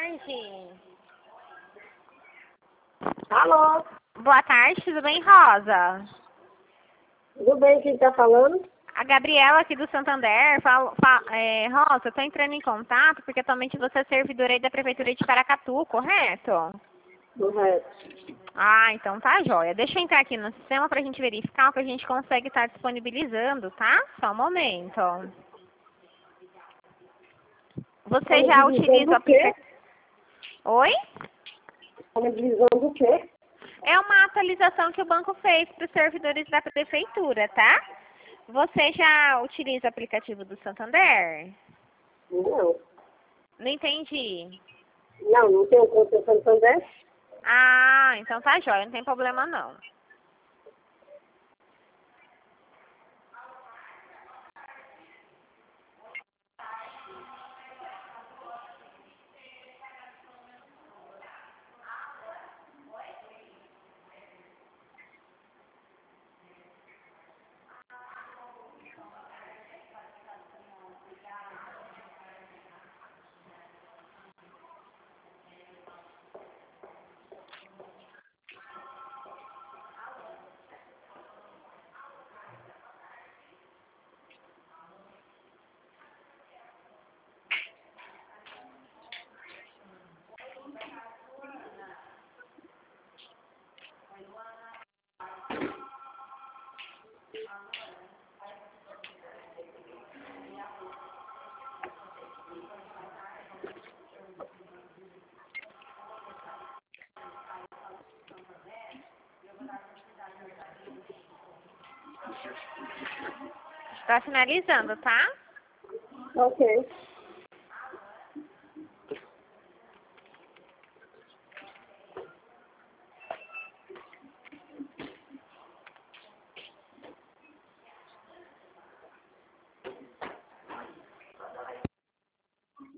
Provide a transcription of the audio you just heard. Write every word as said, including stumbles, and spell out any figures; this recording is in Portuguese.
tarde. Alô? Boa tarde, tudo bem, Rosa? Tudo bem, quem tá falando? A Gabriela aqui do Santander. Fala, fala, é, Rosa, eu tô entrando em contato porque atualmente você é servidora aí da Prefeitura de Paracatu, correto? Correto. Ah, então tá jóia. Deixa eu entrar aqui no sistema pra gente verificar o que a gente consegue estar disponibilizando, tá? Só um momento. Você já utiliza o aplicativo? Oi? Disponibilizando o quê? É uma atualização que o banco fez para os servidores da prefeitura, tá? Você já utiliza o aplicativo do Santander? Não. Não entendi. Não, não tenho conta em Santander? Ah, então tá jóia, não tem problema não. Está finalizando, tá? Ok.